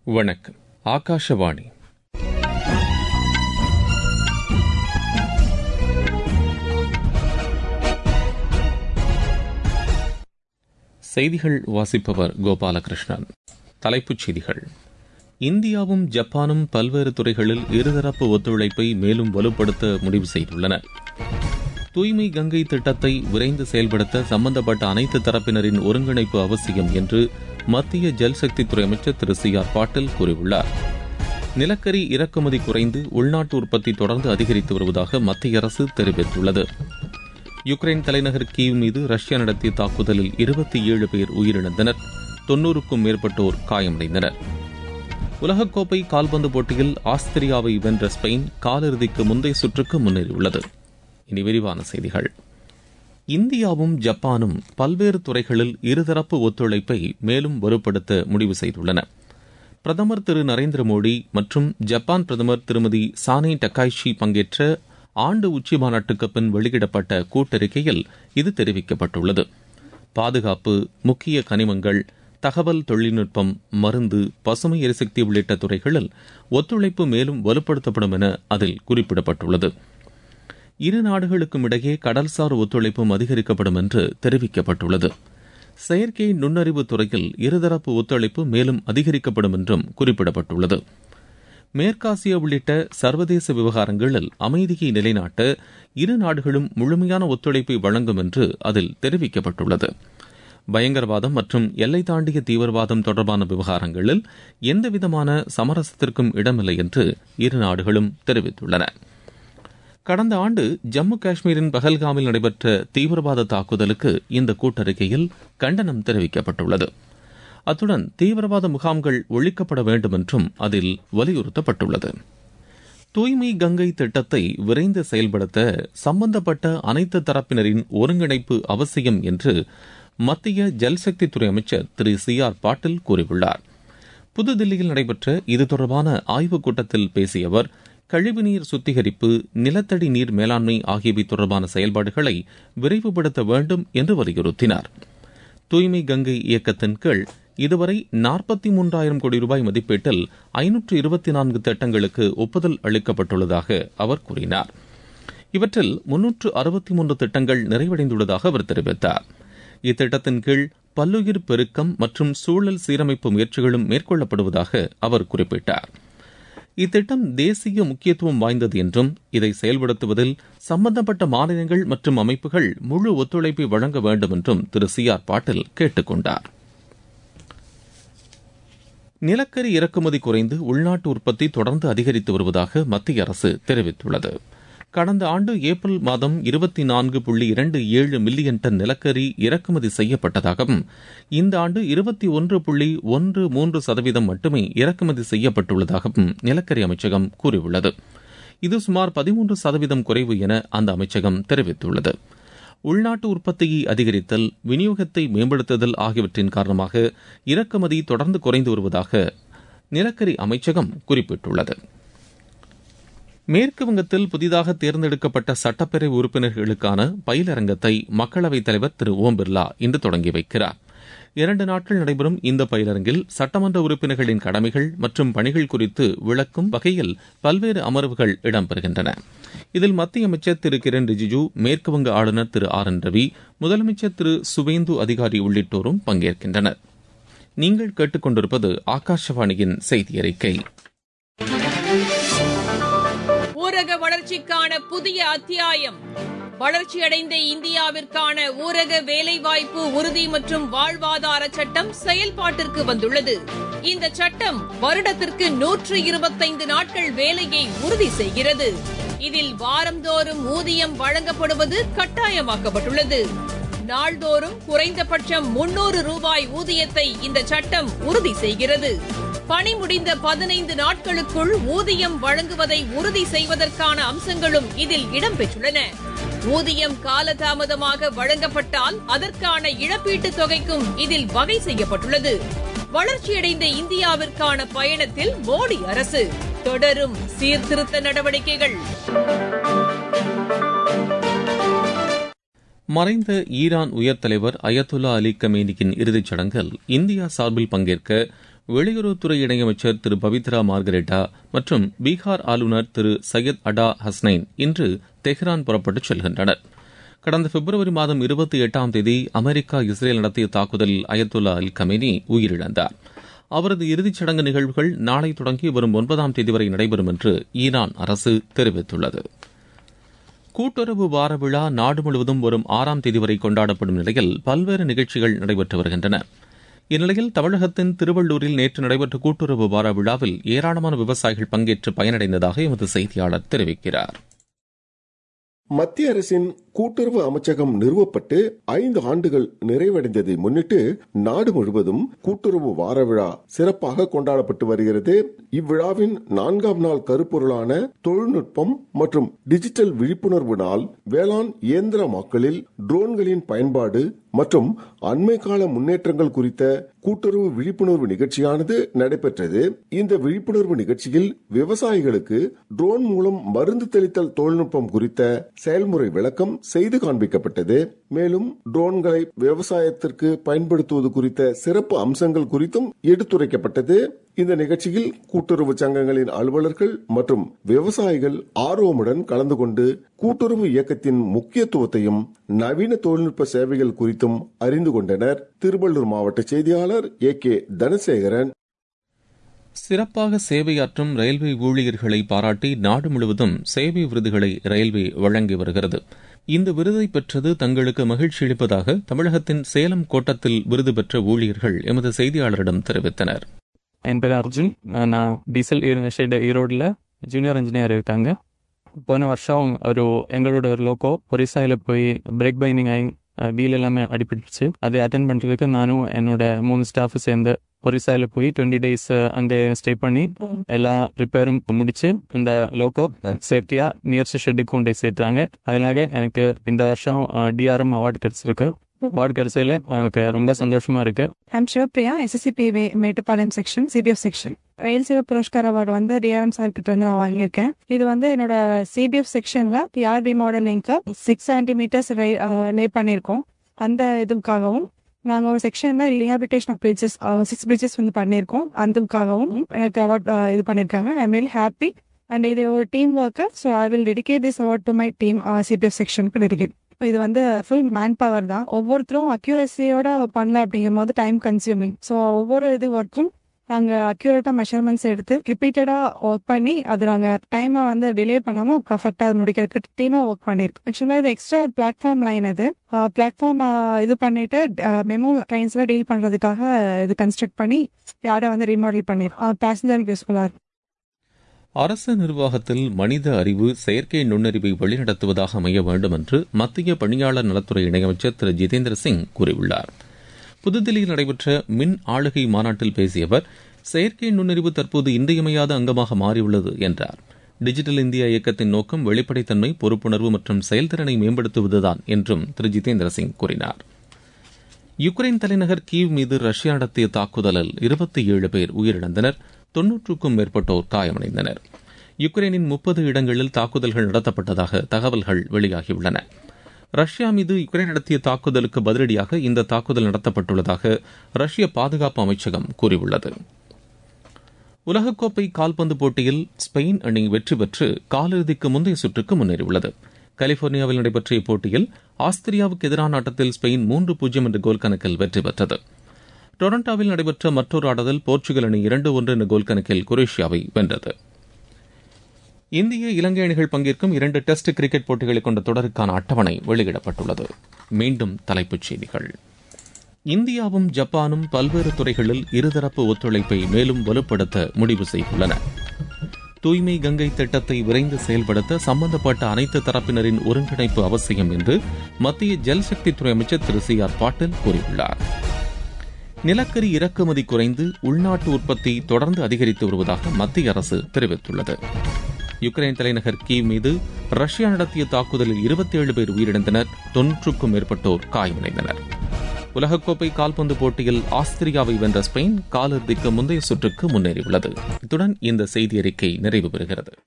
வணக்கம். ஆகாஷவாணி. செய்திகள் வாசிப்பவர் கோபாலகிருஷ்ணன். தலைப்புச் செய்திகள். இந்தியாவும் ஜப்பானும் பல்வேறு துறைகளில் இருதரப்பு ஒத்துழைப்பை மேலும் வலுப்படுத்த முடிவு செய்துள்ளன. தூய்மை கங்கை திட்டத்தை விரைந்து செயல்படுத்த சம்பந்தப்பட்ட அனைத்து தரப்பினரின் ஒருங்கிணைப்பு அவசியம் என்று மத்திய ஜல்சக்தித்துறை அமைச்சர் திரு சி.ஆர். பாட்டீல் கூறியுள்ளார். நிலக்கரி இறக்குமதி குறைந்து உள்நாட்டு உற்பத்தி தொடர்ந்து அதிகரித்து வருவதாக மத்திய அரசு தெரிவித்துள்ளது. யுக்ரைன் தலைநகர் கீவ் மீது ரஷ்யா நடத்திய தாக்குதலில் 27 பேர் உயிரிழந்தனர். 90க்கும் மேற்பட்டோர் காயமடைந்தனர். உலகக்கோப்பை கால்பந்து போட்டியில் ஆஸ்திரியாவை வென்ற ஸ்பெயின் காலிறுதிக்கு முந்தைய சுற்றுக்கு முன்னேறியுள்ளது. இனி விரிவான செய்திகள். இந்தியாவும் ஜப்பானும் பல்வேறு துறைகளில் இருதரப்பு ஒத்துழைப்பை மேலும் வலுப்படுத்த முடிவு செய்துள்ளன. பிரதமர் திரு நரேந்திர மோடி மற்றும் ஜப்பான் பிரதமர் திருமதி சானே டக்காய்ஷி பங்கேற்ற ஆண்டு உச்சி மாநாட்டுக்கு பின் வெளியிடப்பட்ட கூட்டறிக்கையில் இது தெரிவிக்கப்பட்டுள்ளது. பாதுகாப்பு, முக்கிய கனிமங்கள், தகவல் தொழில்நுட்பம், மருந்து, பசுமை எரிசக்தி உள்ளிட்ட துறைகளில் ஒத்துழைப்பு மேலும் வலுப்படுத்தப்படும் என அதில் குறிப்பிடப்பட்டுள்ளது. இரு நாடுகளுக்கும் இடையே கடல்சார் ஒத்துழைப்பும் அதிகரிக்கப்படும் என்று தெரிவிக்கப்பட்டுள்ளது. செயற்கை நுண்ணறிவு துறையில் இருதரப்பு ஒத்துழைப்பு மேலும் அதிகரிக்கப்படும் என்றும் குறிப்பிடப்பட்டுள்ளது. மேற்காசிய உள்ளிட்ட சர்வதேச விவகாரங்களில் அமைதியை நிலைநாட்ட இரு நாடுகளும் முழுமையான ஒத்துழைப்பை வழங்கும் என்று அதில் தெரிவிக்கப்பட்டுள்ளது. பயங்கரவாதம் மற்றும் எல்லை தாண்டிய தீவிரவாதம் தொடர்பான விவகாரங்களில் எந்தவிதமான சமரசத்திற்கும் இடமில்லை என்று இரு நாடுகளும் தெரிவித்துள்ளன. கடந்த ஆண்டு ஜம்மு காஷ்மீரின் பஹல்காமில் நடைபெற்ற தீவிரவாத தாக்குதலுக்கு இந்த கூட்டறிக்கையில் கண்டனம் தெரிவிக்கப்பட்டுள்ளது. அத்துடன் தீவிரவாத முகாம்கள் ஒழிக்கப்பட வேண்டும் என்றும் அதில் வலியுறுத்தப்பட்டுள்ளது. தூய்மை கங்கை திட்டத்தை விரைந்து செயல்படுத்த சம்பந்தப்பட்ட அனைத்து தரப்பினரின் ஒருங்கிணைப்பு அவசியம் என்று மத்திய ஜல்சக்தித்துறை அமைச்சர் திரு சி.ஆர். பாட்டீல் கூறியுள்ளார். புதுதில்லியில் நடைபெற்ற இது தொடர்பான ஆய்வுக் கூட்டத்தில் பேசிய அவர், கழிவுநீர் சுத்திகரிப்பு, நிலத்தடி நீர் மேலாண்மை ஆகியவை தொடர்பான செயல்பாடுகளை விரைவுபடுத்த வேண்டும் என்று வலியுறுத்தினார். தூய்மை கங்கை இயக்கத்தின் கீழ் இதுவரை 43,000 கோடி ரூபாய் மதிப்பீட்டில் 524 திட்டங்களுக்கு ஒப்புதல் அளிக்கப்பட்டுள்ளதாக அவர் கூறினார். இவற்றில் 363 திட்டங்கள் நிறைவடைந்துள்ளதாக அவர் தெரிவித்தார். இத்திட்டத்தின் கீழ் பல்லுயிர் பெருக்கம் மற்றும் சூழல் சீரமைப்பு முயற்சிகளும் மேற்கொள்ளப்படுவதாக அவர் குறிப்பிட்டார். இத்திட்டம் தேசிய முக்கியத்துவம் வாய்ந்தது என்றும் இதை செயல்படுத்துவதில் சம்பந்தப்பட்ட மாநிலங்கள் மற்றும் அமைப்புகள் முழு ஒத்துழைப்பை வழங்க வேண்டும் என்றும் திரு சி.ஆர். பாட்டீல் கேட்டுக் கொண்டார். நிலக்கரி இறக்குமதி குறைந்து உள்நாட்டு உற்பத்தி தொடர்ந்து அதிகரித்து வருவதாக மத்திய அரசு தெரிவித்துள்ளது. கடந்த ஆண்டு ஏப்ரல் மாதம் 24.27 மில்லியன் டன் நிலக்கரி இறக்குமதி செய்யப்பட்டதாகவும் இந்த ஆண்டு 21.13% மட்டுமே இறக்குமதி செய்யப்பட்டுள்ளதாகவும் நிலக்கரி அமைச்சகம் கூறியுள்ளது. இது சுமார் 13% குறைவு என அந்த அமைச்சகம் தெரிவித்துள்ளது. உள்நாட்டு உற்பத்தியை அதிகரித்தல், விநியோகத்தை மேம்படுத்துதல் ஆகியவற்றின் காரணமாக இறக்குமதி தொடர்ந்து குறைந்து வருவதாக நிலக்கரி அமைச்சகம் குறிப்பிட்டுள்ளது. மேற்குவங்கத்தில் புதிதாக தேர்ந்தெடுக்கப்பட்ட சட்டப்பேரவை உறுப்பினர்களுக்கான பயிலரங்கத்தை மக்களவைத் தலைவர் திரு ஓம் பிர்லா இன்று தொடங்கி வைக்கிறார். 2 நாட்கள் நடைபெறும் இந்த பயிலரங்கில் சட்டமன்ற உறுப்பினர்களின் கடமைகள் மற்றும் பணிகள் குறித்து விளக்கும் வகையில் பல்வேறு அமர்வுகள் இடம்பெறுகின்றன. இதில் மத்திய அமைச்சர் திரு கிரண் ரிஜிஜு, மேற்குவங்க ஆளுநர் திரு ஆர்.என். ரவி, முதலமைச்சர் திரு சுவேந்து அதிகாரி உள்ளிட்டோரும் பங்கேற்கின்றனர். நீங்கள் கேட்டுக்கொண்டிருப்பது ஆகாஷவாணியின் செய்தி அறிக்கை. ஊரக வளர்ச்சிக்கான புதிய அத்தியாயம். வளர்ச்சியடைந்த இந்தியாவிற்கான ஊரக வேலைவாய்ப்பு உறுதி மற்றும் வாழ்வாதார சட்டம் செயல்பாட்டிற்கு வந்துள்ளது. இந்த சட்டம் வருடத்திற்கு 125 நாட்கள் வேலையை உறுதி செய்கிறது. இதில் வாரந்தோறும் ஊதியம் வழங்கப்படுவது கட்டாயமாக்கப்பட்டுள்ளது. நாள்தோறும் குறைந்தபட்சம் 300 ரூபாய் ஊதியத்தை இந்த சட்டம் உறுதி செய்கிறது. பணி முடிந்த 15 நாட்களுக்குள் ஊதியம் வழங்குவதை உறுதி செய்வதற்கான அம்சங்களும் இதில் இடம்பெற்றுள்ளன. ஊதியம் காலதாமதமாக வழங்கப்பட்டால் அதற்கான இழப்பீட்டுத் தொகைக்கும் இதில் வகை செய்யப்பட்டுள்ளது. வளர்ச்சியடைந்த இந்தியாவிற்கான பயணத்தில் மோடி அரசு தொடரும் சீர்திருத்த நடவடிக்கைகள். மறைந்த ஈரான் உயர் தலைவர் அயத்துல்லா அலி கமேனியின் இறுதிச் சடங்கில் இந்தியா சார்பில் பங்கேற்க வெளியுறவுத்துறை இணையமைச்சர் திரு பவித்ரா மார்கரெட்டா மற்றும் பீகார் ஆளுநர் திரு சையத் அடா ஹஸ்னைன் இன்று தெஹ்ரான் புறப்பட்டுச் செல்கின்றனர். கடந்த பிப்ரவரி மாதம் 28ஆம் தேதி அமெரிக்கா இஸ்ரேல் நடத்திய தாக்குதலில் அயத்துல்லா அல் கமேனி உயிரிழந்தார். அவரது இறுதிச் சடங்கு நிகழ்வுகள் நாளை தொடங்கி வரும் 9ஆம் தேதி வரை நடைபெறும் என்று ஈரான் அரசு தெரிவித்துள்ளது. கூட்டுறவு வார விழா நாடு முழுவதும் வரும் 6ஆம் தேதி வரை கொண்டாடப்படும் நிலையில் பல்வேறு நிகழ்ச்சிகள் நடைபெற்று வருகின்றன. இந்நிலையில் தமிழகத்தின் திருவள்ளூரில் நேற்று நடைபெற்ற கூட்டுறவு வார விழாவில் ஏராளமான விவசாயிகள் பங்கேற்று பயனடைந்ததாக எமது செய்தியாளர் தெரிவிக்கிறார். மத்திய அரசின் கூட்டுறவு அமைச்சகம் நிறுவப்பட்டு 5 ஆண்டுகள் நிறைவடைந்ததை முன்னிட்டு நாடு முழுவதும் கூட்டுறவு வார விழா சிறப்பாக கொண்டாடப்பட்டு வருகிறது. இவ்விழாவின் 4ஆம் நாள் கருப்பொருளான தொழில்நுட்பம் மற்றும் டிஜிட்டல் விழிப்புணர்வு நாள் வேளாண் இயந்திரமாக்கலில் ட்ரோன்களின் பயன்பாடு மற்றும் அண்மை கால முன்னேற்றங்கள் குறித்த கூட்டுறவு விழிப்புணர்வு நிகழ்ச்சியானது நடைபெற்றது. இந்த விழிப்புணர்வு நிகழ்ச்சியில் விவசாயிகளுக்கு ட்ரோன் மூலம் மருந்து தெளித்தல் தொழில்நுட்பம் குறித்த செயல்முறை விளக்கம் செய்து காண்பிக்கப்பட்டது. மேலும் ட்ரோன்களை விவசாயத்திற்கு பயன்படுத்துவது குறித்த சிறப்பு அம்சங்கள் குறித்தும் எடுத்துரைக்கப்பட்டது. இந்த நிகழ்ச்சியில் கூட்டுறவு சங்கங்களின் அலுவலர்கள் மற்றும் விவசாயிகள் ஆர்வமுடன் கலந்து கொண்டு கூட்டுறவு இயக்கத்தின் முக்கியத்துவத்தையும் நவீன தொழில்நுட்ப சேவைகள் குறித்தும் அறிந்து கொண்டனர். திருவள்ளூர் மாவட்ட செய்தியாளர் AK தனசேகரன். சிறப்பாக சேவையாற்றும் ரயில்வே ஊழியர்களை பாராட்டி நாடு முழுவதும் சேவை விருதுகளை ரயில்வே வழங்கி வருகிறது. இந்த விருதை பெற்றது தங்களுக்கு மகிழ்ச்சி அளிப்பதாக தமிழகத்தின் சேலம் கோட்டத்தில் விருது பெற்ற ஊழியர்கள் எமது செய்தியாளரிடம் தெரிவித்தனர். என் பேர் அர்ஜுன். நான் டீசல் ஷெட் ஈரோடில் ஜூனியர் இன்ஜினியர் இருக்காங்க. போன வருஷம் எங்களோட லோக்கோ ஒரிசாயில் போய் பிரேக் பைண்டிங் ஆகி வீல் எல்லாமே அடிபட்டுச்சு. அதை அட்டென்ட் பண்ணுறதுக்கு நானும் என்னோட 3 ஸ்டாஃபு சேர்ந்து ஒரிசாயில் போய் 20 days அங்கே ஸ்டே பண்ணி எல்லா ரிப்பேரும் முடிச்சு இந்த லோக்கோ சேஃப்டியாக நியர்ஸ்ட் ஷெட்டுக்கு கொண்டு சேர்த்தாங்க. அதனால எனக்கு இந்த வருஷம் DRM அவார்டு கிடைச்சிருக்கு. அவார்டு கிடைச்சதுல எனக்கு ரொம்ப சந்தோஷமா இருக்கு. I'm Sivapriya, SSCPV Mettupalayam section, CBF section. Rail Seva Puraskar award DRM sir கிட்ட நான் வாங்கியிருக்கேன். இது என்னோட CBF செக்ஷன்ல PRB மாடலிங்க்கு 6 centimeters லே பண்ணியிருக்கோம். அந்த இதுக்காகவும் நாங்கள் ஒரு செக்ஷன்ல ரீஹாபிலிட்டேஷன் ஆஃப் பிரிட்ஜஸ் 6 bridges பண்ணியிருக்கோம். அதுக்காகவும் எனக்கு அவார்ட் இது பண்ணியிருக்காங்க. I am very happy and இது ஒரு team work. So I will dedicate this award to my team CBF செக்ஷனுக்கு டெடிகேட். இது ஃபுல் மேன் பவர் தான். ஒவ்வொருத்தரும் அக்யூரஸியோட பண்ணல அப்படிங்கும் போது டைம் கன்சியூமிங். ஸோ ஒவ்வொரு இது ஒர்க்கும் நாங்கள் அக்யூரேட்டாக மெஷர்மெண்ட்ஸ் எடுத்து ரிப்பீட்டடாக ஒர்க் பண்ணி அது நாங்கள் டைமை டிலே பண்ணாமல் பர்ஃபெக்டாக முடிக்கிறதுக்கு டீமாக ஒர்க் பண்ணியிருக்கோம். ஆக்சுவலாக இது எக்ஸ்ட்ரா பிளாட்ஃபார்ம் லைன். இது பிளாட்ஃபார்ம் இது பண்ணிட்டு மெமோ ட்ரெயின்ஸில் டீல் பண்ணுறதுக்காக இது கன்ஸ்ட்ரக்ட் பண்ணி யாரை ரீமாடல் பண்ணியிருக்கோம். பேசஞ்சருக்கு யூஸ்ஃபுல்லாக இருக்கும். அரசு நிர்வாகத்தில் மனித அறிவு செயற்கை நுண்ணறிவை வழிநடத்துவதாக அமைய வேண்டும் என்று மத்திய பணியாளர் நலத்துறை இணையமைச்சர் திரு ஜிதேந்திர சிங் கூறியுள்ளார். புதுதில்லியில் நடைபெற்ற மின் ஆளுகை மாநாட்டில் பேசிய அவர் செயற்கை நுண்ணறிவு தற்போது இன்றியமையாத அங்கமாக மாறியுள்ளது என்றார். டிஜிட்டல் இந்தியா இயக்கத்தின் நோக்கம் வெளிப்படைத்தன்மை, பொறுப்புணர்வு மற்றும் செயல்திறனை மேம்படுத்துவதுதான் என்றும் திரு ஜிதேந்திர சிங் கூறினார். யுக்ரைன் தலைநகர் கீவ் மீது ரஷ்யா நடத்திய தாக்குதலில் 27 பேர் உயிரிழந்தனர். 90க்கும் மேற்பட்டோர் காயமடைந்தனர். யுக்ரைனின் 30 இடங்களில் தாக்குதல்கள் நடத்தப்பட்டதாக தகவல்கள் வெளியாகியுள்ளன. ரஷ்யா மீது யுக்ரைன் நடத்திய தாக்குதலுக்கு பதிலடியாக இந்த தாக்குதல் நடத்தப்பட்டுள்ளதாக ரஷ்ய பாதுகாப்பு அமைச்சகம் கூறியுள்ளது. உலகக்கோப்பை கால்பந்து போட்டியில் ஸ்பெயின் அணி வெற்றி பெற்று காலிறுதிக்கு முந்தைய சுற்றுக்கு முன்னேறியுள்ளது. கலிபோர்னியாவில் நடைபெற்ற இப்போட்டியில் ஆஸ்திரியாவுக்கு எதிரான ஆட்டத்தில் ஸ்பெயின் 3-0 என்ற கோல் கணக்கில் வெற்றி பெற்றது. டொரண்டோவில் நடைபெற்ற மற்றொரு ஆட்டத்தில் போர்ச்சுகல் அணி 2-1 என்ற கோல் கணக்கில் குரேஷியாவை வென்றது. இந்திய இலங்கை அணிகள் பங்கேற்கும் 2 டெஸ்ட் கிரிக்கெட் போட்டிகளை கொண்ட தொடருக்கான அட்டவணை வெளியிடப்பட்டுள்ளது. மீண்டும் தலைப்புச் செய்திகள். இந்தியாவும் ஜப்பானும் பல்வேறு துறைகளில் இருதரப்பு ஒத்துழைப்பை மேலும் வலுப்படுத்த முடிவு செய்துள்ளன. தூய்மை கங்கை திட்டத்தை விரைந்து செயல்படுத்த சம்பந்தப்பட்ட அனைத்து தரப்பினரின் ஒருங்கிணைப்பு அவசியம் என்று மத்திய ஜல்சக்தித்துறை அமைச்சர் திரு CR பாட்டீல் கூறியுள்ளார். நிலக்கரி இறக்குமதி குறைந்து உள்நாட்டு உற்பத்தி தொடர்ந்து அதிகரித்து வருவதாக மத்திய அரசு தெரிவித்துள்ளது. யுக்ரைன் தலைநகர் கீவ் மீது ரஷ்யா நடத்திய தாக்குதலில் 27 பேர் உயிரிழந்தனர். 90க்கும் மேற்பட்டோர் காயமடைந்தனர். உலகக்கோப்பை கால்பந்து போட்டியில் ஆஸ்திரியாவை வென்ற ஸ்பெயின் காலிறுதிக்கு முந்தைய சுற்றுக்கு முன்னேறியுள்ளது. இத்துடன் இந்த செய்தி அறிக்கை நிறைவு பெறுகிறது.